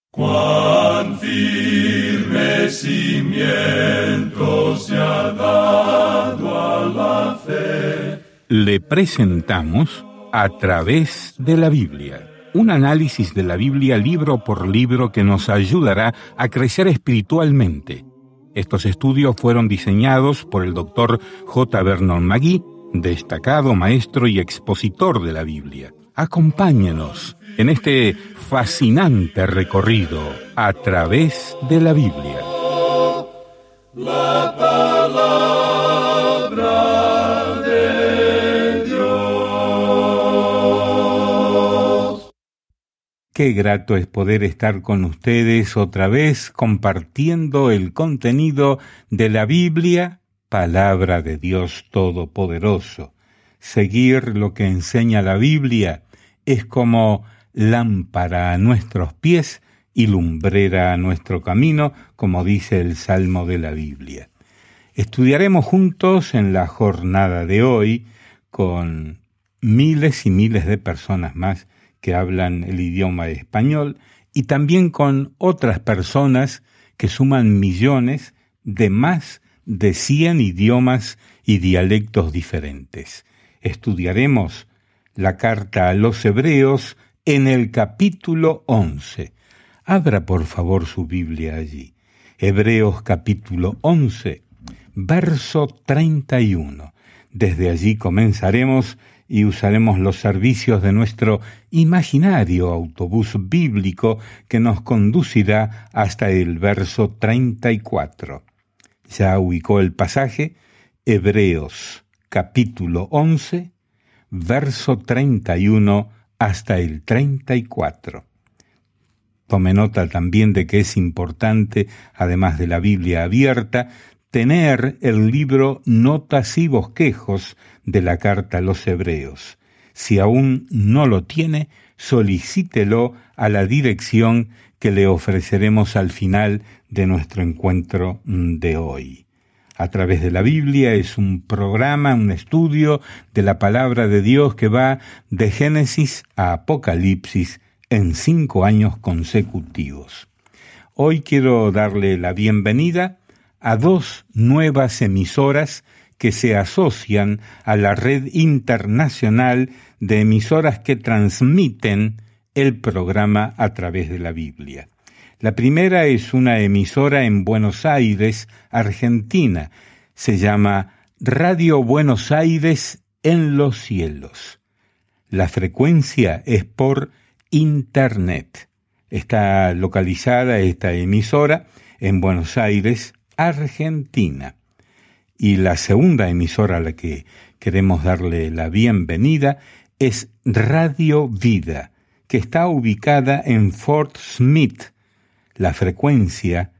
Cuán firme cimiento se ha dado a la fe. Le presentamos A través de la Biblia, un análisis de la Biblia libro por libro que nos ayudará a crecer espiritualmente. Estos estudios fueron diseñados por el Dr. J. Vernon McGee, destacado maestro y expositor de la Biblia. Acompáñenos en este fascinante recorrido a través de la Biblia. La palabra de Dios. Qué grato es poder estar con ustedes otra vez compartiendo el contenido de la Biblia, palabra de Dios Todopoderoso. Seguir lo que enseña la Biblia es como lámpara a nuestros pies y lumbrera a nuestro camino, como dice el Salmo de la Biblia. Estudiaremos juntos en la jornada de hoy con miles y miles de personas más que hablan el idioma español y también con otras personas que suman millones de más de 100 idiomas y dialectos diferentes. Estudiaremos la carta a los Hebreos en el capítulo 11. Abra por favor su Biblia allí. Hebreos capítulo 11, verso 31. Desde allí comenzaremos y usaremos los servicios de nuestro imaginario autobús bíblico que nos conducirá hasta el verso 34. ¿Ya ubicó el pasaje? Hebreos capítulo 11, verso 31 hasta el 34. Tome nota también de que es importante, además de la Biblia abierta, tener el libro Notas y Bosquejos de la carta a los Hebreos. Si aún no lo tiene, solicítelo a la dirección que le ofreceremos al final de nuestro encuentro de hoy. A través de la Biblia es un programa, un estudio de la palabra de Dios que va de Génesis a Apocalipsis en 5 años consecutivos. Hoy quiero darle la bienvenida a 2 nuevas emisoras que se asocian a la red internacional de emisoras que transmiten el programa a través de la Biblia. La primera es una emisora en Buenos Aires, Argentina. Se llama Radio Buenos Aires en los Cielos. La frecuencia es por Internet. Está localizada esta emisora en Buenos Aires, Argentina. Y la segunda emisora a la que queremos darle la bienvenida es Radio Vida, que está ubicada en Fort Smith. La frecuencia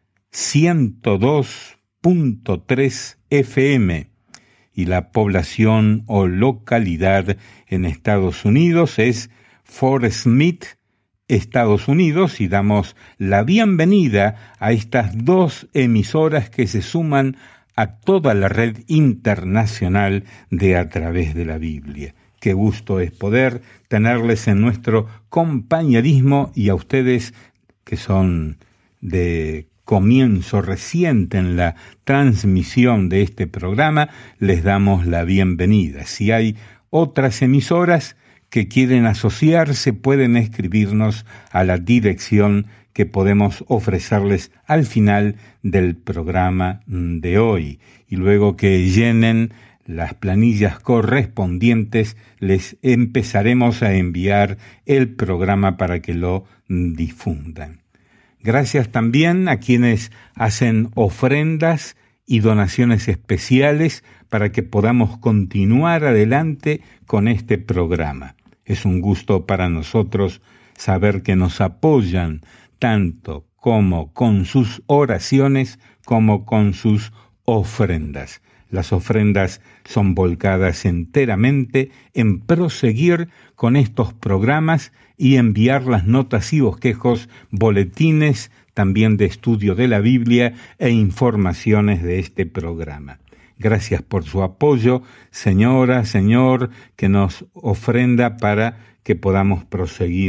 102.3 FM y la población o localidad en Estados Unidos es Fort Smith, Estados Unidos, y damos la bienvenida a estas 2 emisoras que se suman a toda la red internacional de A través de la Biblia. Qué gusto es poder tenerles en nuestro compañerismo y a ustedes que son de comienzo reciente en la transmisión de este programa, les damos la bienvenida. Si hay otras emisoras que quieren asociarse, pueden escribirnos a la dirección que podemos ofrecerles al final del programa de hoy. Y luego que llenen las planillas correspondientes, les empezaremos a enviar el programa para que lo difundan. Gracias también a quienes hacen ofrendas y donaciones especiales para que podamos continuar adelante con este programa. Es un gusto para nosotros saber que nos apoyan tanto como con sus oraciones como con sus ofrendas. Las ofrendas son volcadas enteramente en proseguir con estos programas y enviar las notas y bosquejos, boletines también de estudio de la Biblia e informaciones de este programa. Gracias por su apoyo, señora, señor, que nos ofrenda para que podamos proseguir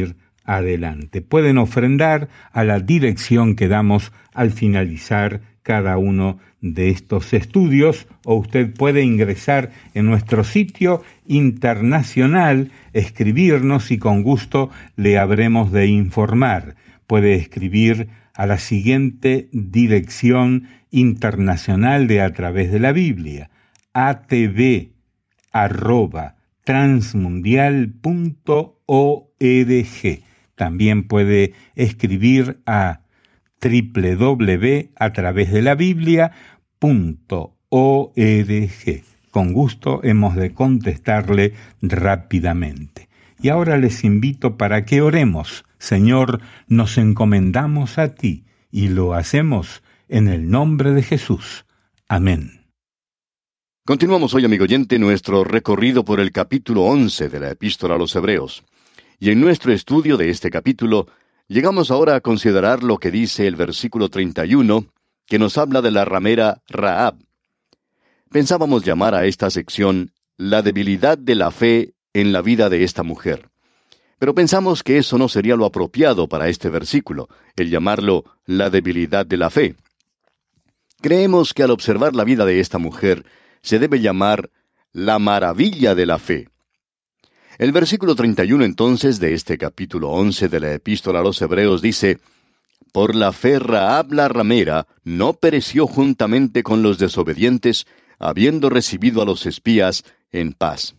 adelante. Pueden ofrendar a la dirección que damos al finalizar cada uno de estos estudios, o usted puede ingresar en nuestro sitio internacional, escribirnos y con gusto le habremos de informar. Puede escribir a la siguiente dirección internacional de A Través de la Biblia: atv@transmundial.org. También puede escribir a www.atravesdelabiblia.org. Con gusto hemos de contestarle rápidamente. Y ahora les invito para que oremos. Señor, nos encomendamos a ti y lo hacemos en el nombre de Jesús. Amén. Continuamos hoy, amigo oyente, nuestro recorrido por el capítulo 11 de la Epístola a los Hebreos. Y en nuestro estudio de este capítulo, llegamos ahora a considerar lo que dice el versículo 31, que nos habla de la ramera Rahab. Pensábamos llamar a esta sección la debilidad de la fe en la vida de esta mujer. Pero pensamos que eso no sería lo apropiado para este versículo, el llamarlo la debilidad de la fe. Creemos que al observar la vida de esta mujer, se debe llamar la maravilla de la fe. El versículo 31 entonces de este capítulo 11 de la Epístola a los Hebreos dice: Por la fe Rahab la ramera no pereció juntamente con los desobedientes, habiendo recibido a los espías en paz.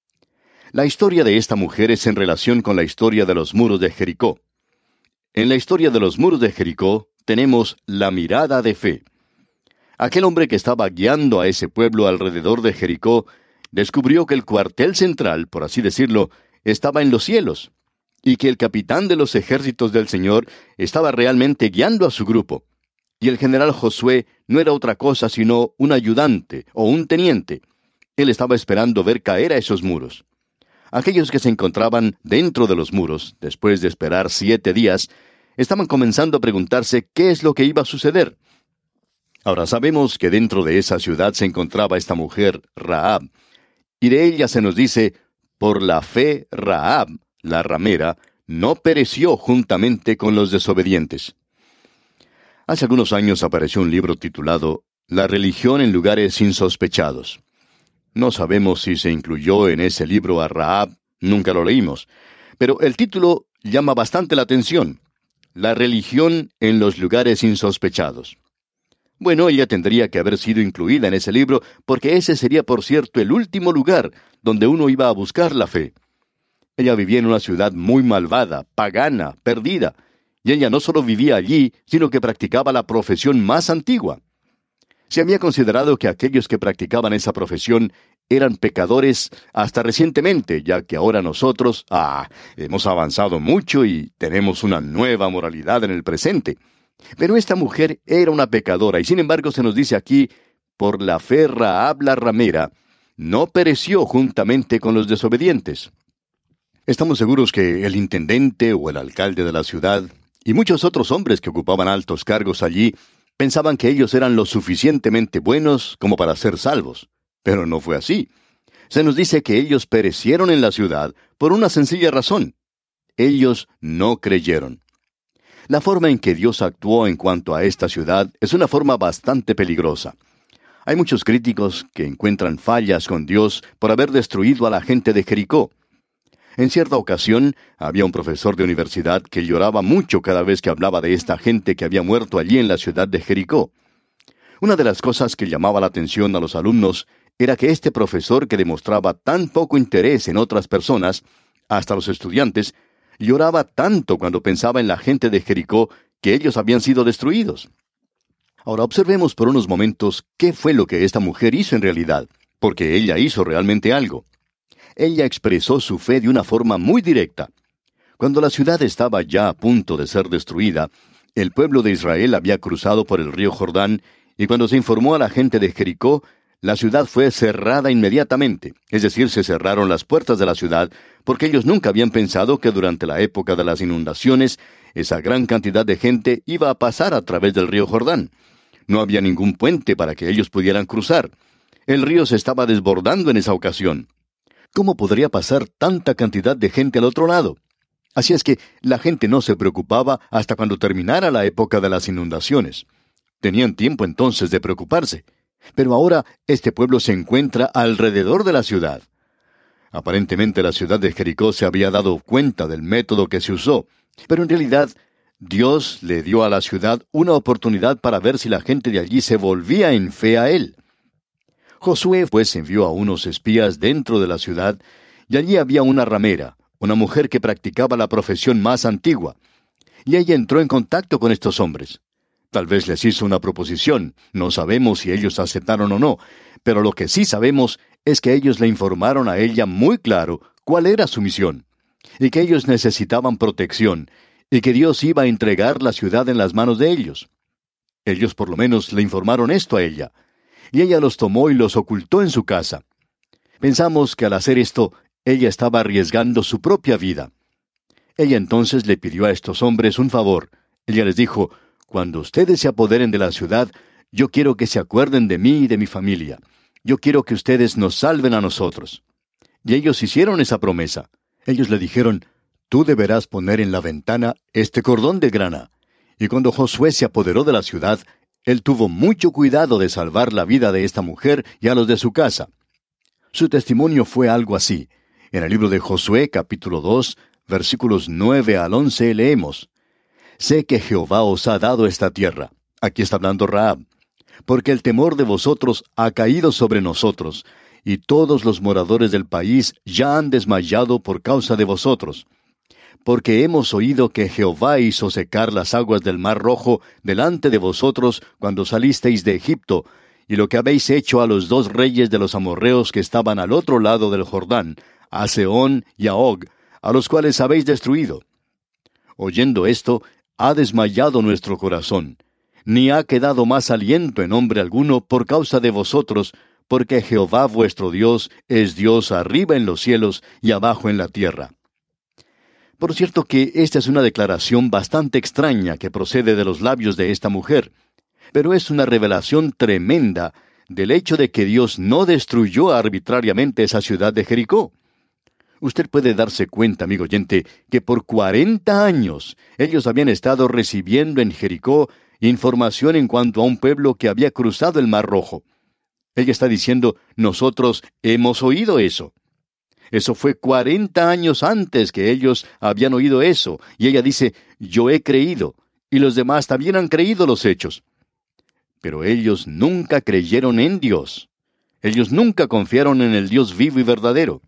La historia de esta mujer es en relación con la historia de los muros de Jericó. En la historia de los muros de Jericó tenemos la mirada de fe. Aquel hombre que estaba guiando a ese pueblo alrededor de Jericó descubrió que el cuartel central, por así decirlo, estaba en los cielos, y que el capitán de los ejércitos del Señor estaba realmente guiando a su grupo. Y el general Josué no era otra cosa sino un ayudante o un teniente. Él estaba esperando ver caer a esos muros. Aquellos que se encontraban dentro de los muros, después de esperar 7 días, estaban comenzando a preguntarse qué es lo que iba a suceder. Ahora sabemos que dentro de esa ciudad se encontraba esta mujer, Rahab, y de ella se nos dice: por la fe Rahab, la ramera, no pereció juntamente con los desobedientes. Hace algunos años apareció un libro titulado La religión en lugares insospechados. No sabemos si se incluyó en ese libro a Rahab, nunca lo leímos, pero el título llama bastante la atención: La religión en los lugares insospechados. Bueno, ella tendría que haber sido incluida en ese libro, porque ese sería, por cierto, el último lugar donde uno iba a buscar la fe. Ella vivía en una ciudad muy malvada, pagana, perdida, y ella no solo vivía allí, sino que practicaba la profesión más antigua. Se había considerado que aquellos que practicaban esa profesión eran pecadores hasta recientemente, ya que ahora nosotros, hemos avanzado mucho y tenemos una nueva moralidad en el presente. Pero esta mujer era una pecadora, y sin embargo se nos dice aquí: por la fe Rahab la ramera no pereció juntamente con los desobedientes. Estamos seguros que el intendente o el alcalde de la ciudad y muchos otros hombres que ocupaban altos cargos allí pensaban que ellos eran lo suficientemente buenos como para ser salvos. Pero no fue así. Se nos dice que ellos perecieron en la ciudad por una sencilla razón: ellos no creyeron. La forma en que Dios actuó en cuanto a esta ciudad es una forma bastante peligrosa. Hay muchos críticos que encuentran fallas con Dios por haber destruido a la gente de Jericó. En cierta ocasión, había un profesor de universidad que lloraba mucho cada vez que hablaba de esta gente que había muerto allí en la ciudad de Jericó. Una de las cosas que llamaba la atención a los alumnos era que este profesor, que demostraba tan poco interés en otras personas, hasta los estudiantes, lloraba tanto cuando pensaba en la gente de Jericó, que ellos habían sido destruidos. Ahora observemos por unos momentos qué fue lo que esta mujer hizo en realidad, porque ella hizo realmente algo. Ella expresó su fe de una forma muy directa. Cuando la ciudad estaba ya a punto de ser destruida, el pueblo de Israel había cruzado por el río Jordán, y cuando se informó a la gente de Jericó, la ciudad fue cerrada inmediatamente, es decir, se cerraron las puertas de la ciudad, porque ellos nunca habían pensado que durante la época de las inundaciones, esa gran cantidad de gente iba a pasar a través del río Jordán. No había ningún puente para que ellos pudieran cruzar. El río se estaba desbordando en esa ocasión. ¿Cómo podría pasar tanta cantidad de gente al otro lado? Así es que la gente no se preocupaba hasta cuando terminara la época de las inundaciones. Tenían tiempo entonces de preocuparse. Pero ahora este pueblo se encuentra alrededor de la ciudad. Aparentemente la ciudad de Jericó se había dado cuenta del método que se usó, pero en realidad Dios le dio a la ciudad una oportunidad para ver si la gente de allí se volvía en fe a él. Josué pues envió a unos espías dentro de la ciudad, y allí había una ramera, una mujer que practicaba la profesión más antigua, y ella entró en contacto con estos hombres. Tal vez les hizo una proposición, no sabemos si ellos aceptaron o no, pero lo que sí sabemos es que ellos le informaron a ella muy claro cuál era su misión, y que ellos necesitaban protección, y que Dios iba a entregar la ciudad en las manos de ellos. Ellos por lo menos le informaron esto a ella, y ella los tomó y los ocultó en su casa. Pensamos que al hacer esto, ella estaba arriesgando su propia vida. Ella entonces le pidió a estos hombres un favor. Ella les dijo: cuando ustedes se apoderen de la ciudad, yo quiero que se acuerden de mí y de mi familia. Yo quiero que ustedes nos salven a nosotros. Y ellos hicieron esa promesa. Ellos le dijeron: tú deberás poner en la ventana este cordón de grana. Y cuando Josué se apoderó de la ciudad, él tuvo mucho cuidado de salvar la vida de esta mujer y a los de su casa. Su testimonio fue algo así. En el libro de Josué, capítulo 2, versículos 9 al 11, leemos: sé que Jehová os ha dado esta tierra. Aquí está hablando Rahab. Porque el temor de vosotros ha caído sobre nosotros, y todos los moradores del país ya han desmayado por causa de vosotros. Porque hemos oído que Jehová hizo secar las aguas del Mar Rojo delante de vosotros cuando salisteis de Egipto, y lo que habéis hecho a los 2 reyes de los amorreos que estaban al otro lado del Jordán, a Sehón y a Og, a los cuales habéis destruido. Oyendo esto, ha desmayado nuestro corazón, ni ha quedado más aliento en hombre alguno por causa de vosotros, porque Jehová vuestro Dios es Dios arriba en los cielos y abajo en la tierra. Por cierto que esta es una declaración bastante extraña que procede de los labios de esta mujer, pero es una revelación tremenda del hecho de que Dios no destruyó arbitrariamente esa ciudad de Jericó. Usted puede darse cuenta, amigo oyente, que por 40 años ellos habían estado recibiendo en Jericó información en cuanto a un pueblo que había cruzado el Mar Rojo. Ella está diciendo: nosotros hemos oído eso. Eso fue 40 años antes que ellos habían oído eso. Y ella dice: yo he creído, y los demás también han creído los hechos. Pero ellos nunca creyeron en Dios. Ellos nunca confiaron en el Dios vivo y verdadero.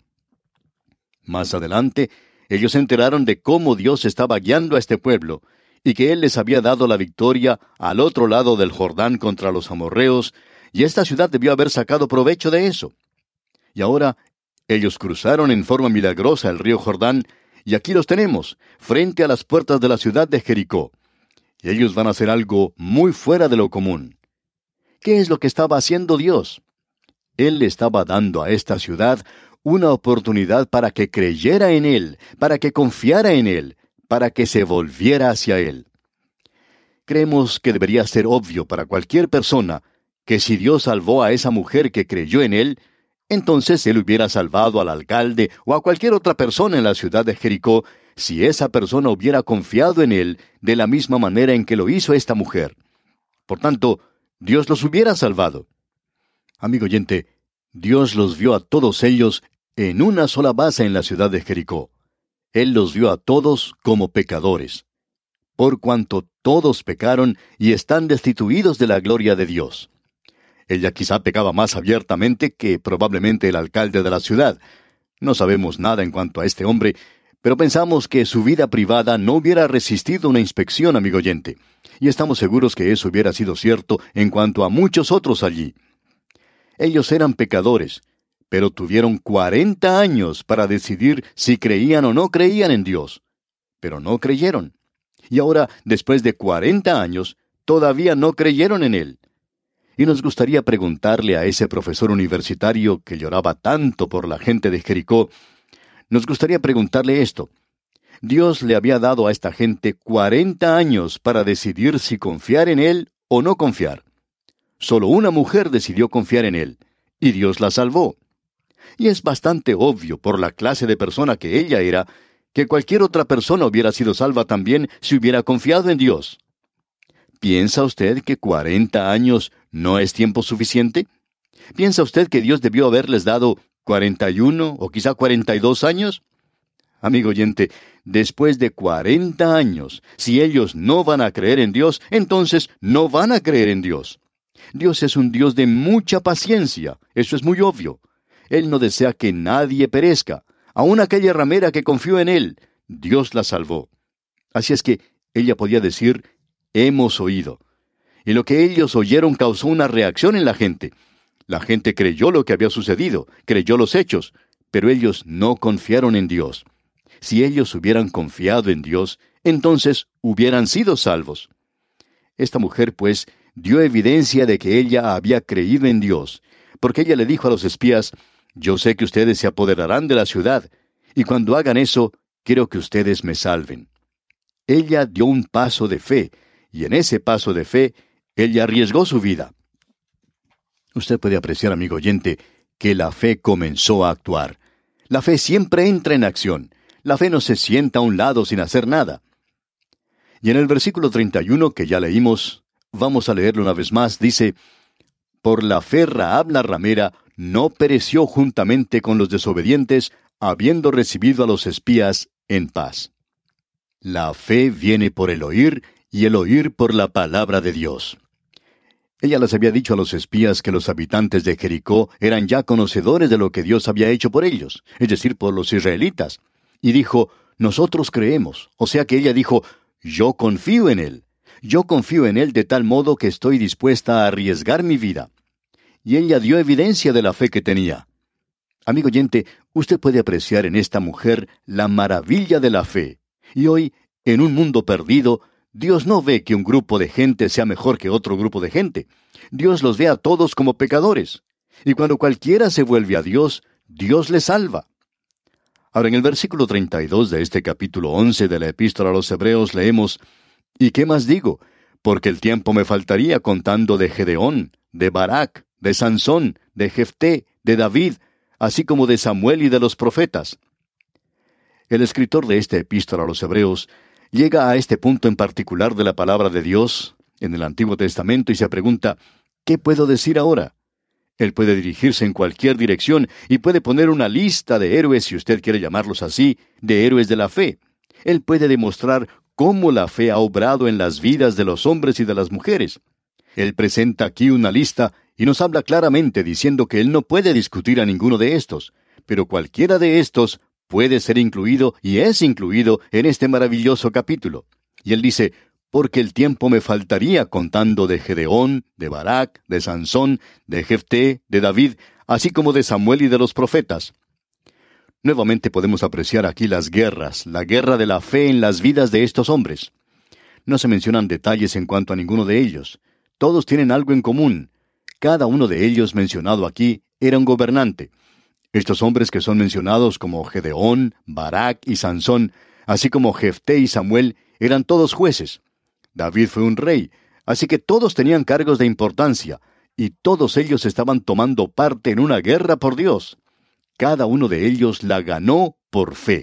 Más adelante, ellos se enteraron de cómo Dios estaba guiando a este pueblo, y que Él les había dado la victoria al otro lado del Jordán contra los amorreos, y esta ciudad debió haber sacado provecho de eso. Y ahora, ellos cruzaron en forma milagrosa el río Jordán, y aquí los tenemos, frente a las puertas de la ciudad de Jericó. Y ellos van a hacer algo muy fuera de lo común. ¿Qué es lo que estaba haciendo Dios? Él le estaba dando a esta ciudad una oportunidad para que creyera en Él, para que confiara en Él, para que se volviera hacia Él. Creemos que debería ser obvio para cualquier persona que si Dios salvó a esa mujer que creyó en Él, entonces Él hubiera salvado al alcalde o a cualquier otra persona en la ciudad de Jericó si esa persona hubiera confiado en Él de la misma manera en que lo hizo esta mujer. Por tanto, Dios los hubiera salvado. Amigo oyente, Dios los vio a todos ellos en una sola base en la ciudad de Jericó. Él los vio a todos como pecadores, por cuanto todos pecaron y están destituidos de la gloria de Dios. Ella quizá pecaba más abiertamente que probablemente el alcalde de la ciudad. No sabemos nada en cuanto a este hombre, pero pensamos que su vida privada no hubiera resistido una inspección, amigo oyente, y estamos seguros que eso hubiera sido cierto en cuanto a muchos otros allí. Ellos eran pecadores, pero tuvieron 40 años para decidir si creían o no creían en Dios. Pero no creyeron. Y ahora, después de 40 años, todavía no creyeron en Él. Y nos gustaría preguntarle a ese profesor universitario que lloraba tanto por la gente de Jericó, nos gustaría preguntarle esto. Dios le había dado a esta gente 40 años para decidir si confiar en Él o no confiar. Solo una mujer decidió confiar en Él, y Dios la salvó. Y es bastante obvio por la clase de persona que ella era, que cualquier otra persona hubiera sido salva también si hubiera confiado en Dios. ¿Piensa usted que 40 años no es tiempo suficiente? ¿Piensa usted que Dios debió haberles dado 41 o quizá 42 años? Amigo oyente, después de 40 años, si ellos no van a creer en Dios, entonces no van a creer en Dios. Dios es un Dios de mucha paciencia, eso es muy obvio. Él no desea que nadie perezca. Aun aquella ramera que confió en Él, Dios la salvó. Así es que ella podía decir, hemos oído. Y lo que ellos oyeron causó una reacción en la gente. La gente creyó lo que había sucedido, creyó los hechos, pero ellos no confiaron en Dios. Si ellos hubieran confiado en Dios, entonces hubieran sido salvos. Esta mujer, pues, dio evidencia de que ella había creído en Dios, porque ella le dijo a los espías, yo sé que ustedes se apoderarán de la ciudad, y cuando hagan eso, quiero que ustedes me salven. Ella dio un paso de fe, y en ese paso de fe, ella arriesgó su vida. Usted puede apreciar, amigo oyente, que la fe comenzó a actuar. La fe siempre entra en acción. La fe no se sienta a un lado sin hacer nada. Y en el versículo 31 que ya leímos, vamos a leerlo una vez más, dice, por la fe Rahab la ramera no pereció juntamente con los desobedientes, habiendo recibido a los espías en paz. La fe viene por el oír, y el oír por la palabra de Dios. Ella les había dicho a los espías que los habitantes de Jericó eran ya conocedores de lo que Dios había hecho por ellos, es decir, por los israelitas. Y dijo, nosotros creemos. O sea que ella dijo, yo confío en Él. Yo confío en Él de tal modo que estoy dispuesta a arriesgar mi vida. Y ella dio evidencia de la fe que tenía. Amigo oyente, usted puede apreciar en esta mujer la maravilla de la fe. Y hoy, en un mundo perdido, Dios no ve que un grupo de gente sea mejor que otro grupo de gente. Dios los ve a todos como pecadores. Y cuando cualquiera se vuelve a Dios, Dios le salva. Ahora, en el versículo 32 de este capítulo 11 de la Epístola a los Hebreos leemos, ¿y qué más digo? Porque el tiempo me faltaría contando de Gedeón, de Barak, de Sansón, de Jefté, de David, así como de Samuel y de los profetas. El escritor de esta Epístola a los Hebreos llega a este punto en particular de la palabra de Dios en el Antiguo Testamento y se pregunta, ¿qué puedo decir ahora? Él puede dirigirse en cualquier dirección y puede poner una lista de héroes, si usted quiere llamarlos así, de héroes de la fe. Él puede demostrar cómo la fe ha obrado en las vidas de los hombres y de las mujeres. Él presenta aquí una lista y nos habla claramente diciendo que él no puede discutir a ninguno de estos, pero cualquiera de estos puede ser incluido y es incluido en este maravilloso capítulo. Y él dice, porque el tiempo me faltaría contando de Gedeón, de Barak, de Sansón, de Jefté, de David, así como de Samuel y de los profetas. Nuevamente podemos apreciar aquí las guerras, la guerra de la fe en las vidas de estos hombres. No se mencionan detalles en cuanto a ninguno de ellos. Todos tienen algo en común. Cada uno de ellos mencionado aquí era un gobernante. Estos hombres que son mencionados como Gedeón, Barak y Sansón, así como Jefté y Samuel, eran todos jueces. David fue un rey, así que todos tenían cargos de importancia, y todos ellos estaban tomando parte en una guerra por Dios. Cada uno de ellos la ganó por fe.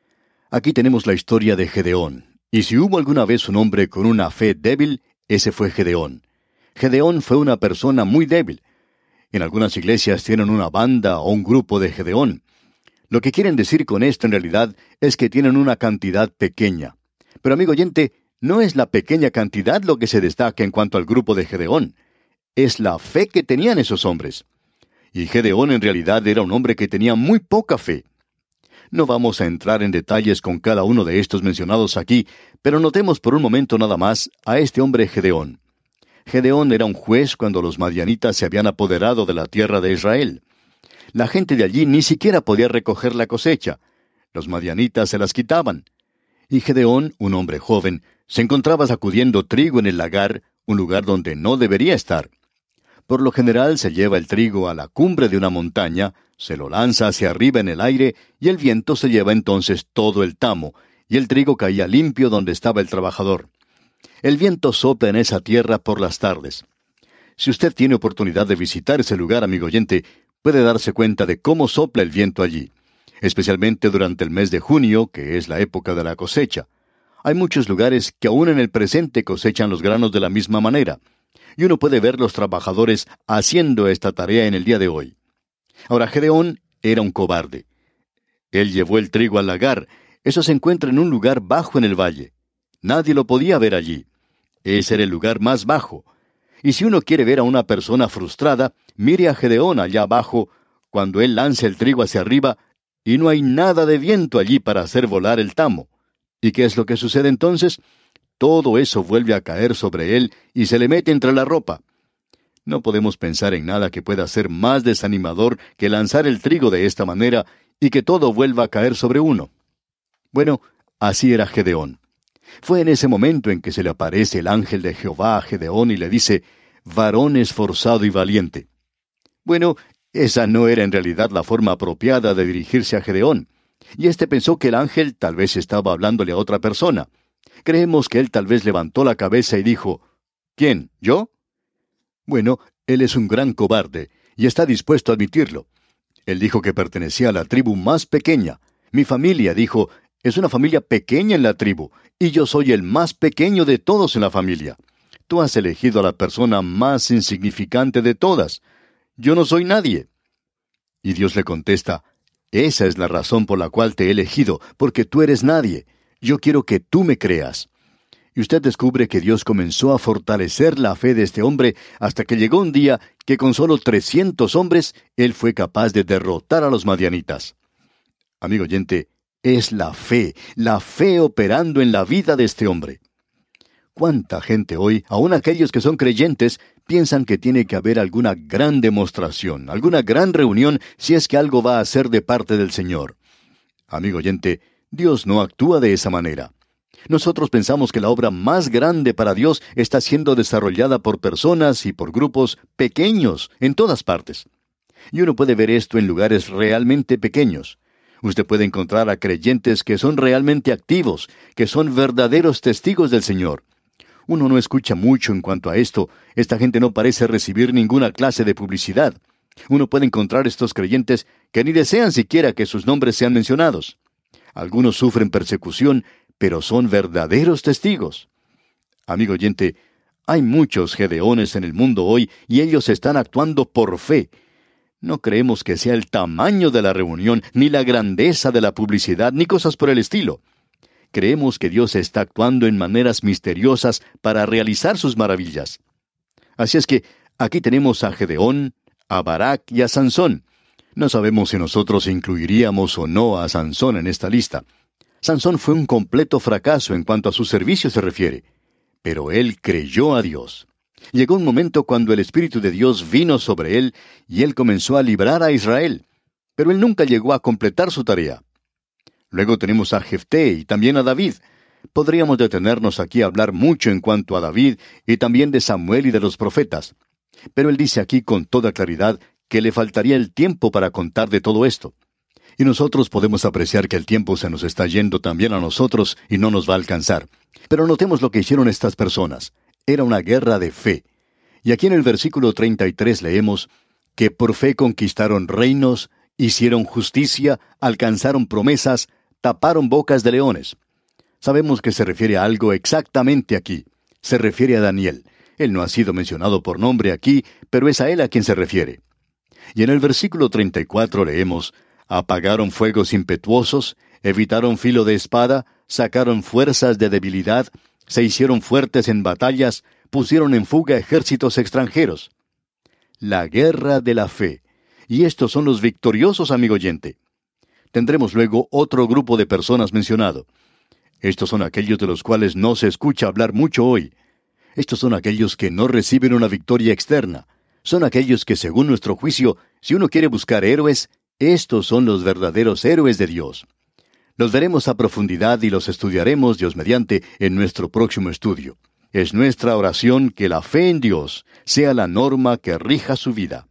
Aquí tenemos la historia de Gedeón, y si hubo alguna vez un hombre con una fe débil, ese fue Gedeón. Gedeón fue una persona muy débil. En algunas iglesias tienen una banda o un grupo de Gedeón. Lo que quieren decir con esto en realidad es que tienen una cantidad pequeña. Pero amigo oyente, no es la pequeña cantidad lo que se destaca en cuanto al grupo de Gedeón. Es la fe que tenían esos hombres. Y Gedeón en realidad era un hombre que tenía muy poca fe. No vamos a entrar en detalles con cada uno de estos mencionados aquí, pero notemos por un momento nada más a este hombre Gedeón. Gedeón era un juez cuando los madianitas se habían apoderado de la tierra de Israel. La gente de allí ni siquiera podía recoger la cosecha. Los madianitas se las quitaban. Y Gedeón, un hombre joven, se encontraba sacudiendo trigo en el lagar, un lugar donde no debería estar. Por lo general se lleva el trigo a la cumbre de una montaña, se lo lanza hacia arriba en el aire, y el viento se lleva entonces todo el tamo, y el trigo caía limpio donde estaba el trabajador. El viento sopla en esa tierra por las tardes. Si usted tiene oportunidad de visitar ese lugar, amigo oyente, puede darse cuenta de cómo sopla el viento allí. especialmente durante el mes de junio, que es la época de la cosecha. Hay muchos lugares que aún en el presente cosechan los granos de la misma manera, y uno puede ver los trabajadores haciendo esta tarea en el día de hoy. Ahora, Gedeón era un cobarde. Él llevó el trigo al lagar. Eso se encuentra en un lugar bajo en el valle. Nadie lo podía ver allí. Ese era el lugar más bajo. Y si uno quiere ver a una persona frustrada, mire a Gedeón allá abajo, cuando él lanza el trigo hacia arriba, y no hay nada de viento allí para hacer volar el tamo. ¿Y qué es lo que sucede entonces? Todo eso vuelve a caer sobre él y se le mete entre la ropa. No podemos pensar en nada que pueda ser más desanimador que lanzar el trigo de esta manera y que todo vuelva a caer sobre uno. Bueno, así era Gedeón. Fue en ese momento en que se le aparece el ángel de Jehová a Gedeón y le dice, varón esforzado y valiente. Bueno, esa no era en realidad la forma apropiada de dirigirse a Gedeón. Y éste pensó que el ángel tal vez estaba hablándole a otra persona. Creemos que él tal vez levantó la cabeza y dijo, ¿quién? ¿Yo? Bueno, él es un gran cobarde, y está dispuesto a admitirlo. Él dijo que pertenecía a la tribu más pequeña. Mi familia, dijo, es una familia pequeña en la tribu, y yo soy el más pequeño de todos en la familia. Tú has elegido a la persona más insignificante de todas. Yo no soy nadie. Y Dios le contesta, esa es la razón por la cual te he elegido, porque tú eres nadie. Yo quiero que tú me creas. Y usted descubre que Dios comenzó a fortalecer la fe de este hombre hasta que llegó un día que con solo 300 hombres, él fue capaz de derrotar a los madianitas. Amigo oyente, es la fe operando en la vida de este hombre. ¿Cuánta gente hoy, aun aquellos que son creyentes, piensan que tiene que haber alguna gran demostración, alguna gran reunión, si es que algo va a ser de parte del Señor? Amigo oyente, Dios no actúa de esa manera. Nosotros pensamos que la obra más grande para Dios está siendo desarrollada por personas y por grupos pequeños en todas partes. Y uno puede ver esto en lugares realmente pequeños. Usted puede encontrar a creyentes que son realmente activos, que son verdaderos testigos del Señor. Uno no escucha mucho en cuanto a esto. Esta gente no parece recibir ninguna clase de publicidad. Uno puede encontrar estos creyentes que ni desean siquiera que sus nombres sean mencionados. Algunos sufren persecución, pero son verdaderos testigos. Amigo oyente, hay muchos Gedeones en el mundo hoy y ellos están actuando por fe. No creemos que sea el tamaño de la reunión, ni la grandeza de la publicidad, ni cosas por el estilo. Creemos que Dios está actuando en maneras misteriosas para realizar sus maravillas. Así es que aquí tenemos a Gedeón, a Barak y a Sansón. No sabemos si nosotros incluiríamos o no a Sansón en esta lista. Sansón fue un completo fracaso en cuanto a su servicio se refiere. Pero él creyó a Dios. Llegó un momento cuando el Espíritu de Dios vino sobre él y él comenzó a librar a Israel. Pero él nunca llegó a completar su tarea. Luego tenemos a Jefté y también a David. Podríamos detenernos aquí a hablar mucho en cuanto a David y también de Samuel y de los profetas. Pero él dice aquí con toda claridad que le faltaría el tiempo para contar de todo esto. Y nosotros podemos apreciar que el tiempo se nos está yendo también a nosotros y no nos va a alcanzar. Pero notemos lo que hicieron estas personas. Era una guerra de fe. Y aquí en el versículo 33 leemos que por fe conquistaron reinos, hicieron justicia, alcanzaron promesas, taparon bocas de leones. Sabemos que se refiere a algo exactamente aquí. Se refiere a Daniel. Él no ha sido mencionado por nombre aquí, pero es a él a quien se refiere. Y en el versículo 34 leemos, apagaron fuegos impetuosos, evitaron filo de espada, sacaron fuerzas de debilidad, se hicieron fuertes en batallas, pusieron en fuga ejércitos extranjeros. La guerra de la fe. Y estos son los victoriosos, amigo oyente. Tendremos luego otro grupo de personas mencionado. Estos son aquellos de los cuales no se escucha hablar mucho hoy. Estos son aquellos que no reciben una victoria externa. Son aquellos que, según nuestro juicio, si uno quiere buscar héroes, estos son los verdaderos héroes de Dios. Los veremos a profundidad y los estudiaremos, Dios mediante, en nuestro próximo estudio. Es nuestra oración que la fe en Dios sea la norma que rija su vida.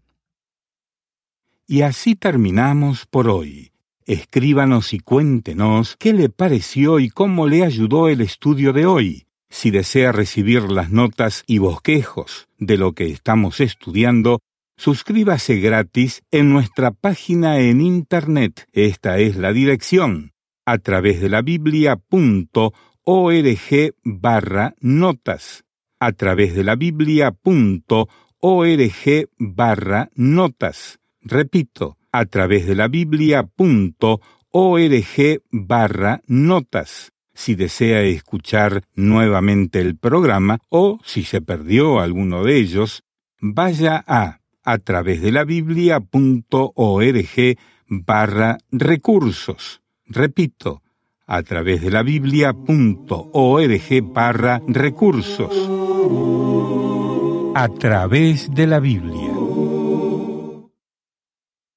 Y así terminamos por hoy. Escríbanos y cuéntenos qué le pareció y cómo le ayudó el estudio de hoy. Si desea recibir las notas y bosquejos de lo que estamos estudiando, Suscríbase gratis en nuestra página en Internet. Esta es la dirección: atravesdelabiblia.org/notas. atravesdelabiblia.org/notas. Repito, atravesdelabiblia.org/notas. Si desea escuchar nuevamente el programa o si se perdió alguno de ellos, vaya a atravesdelabiblia.org/recursos. Repito, atravesdelabiblia.org/recursos. A través de la Biblia.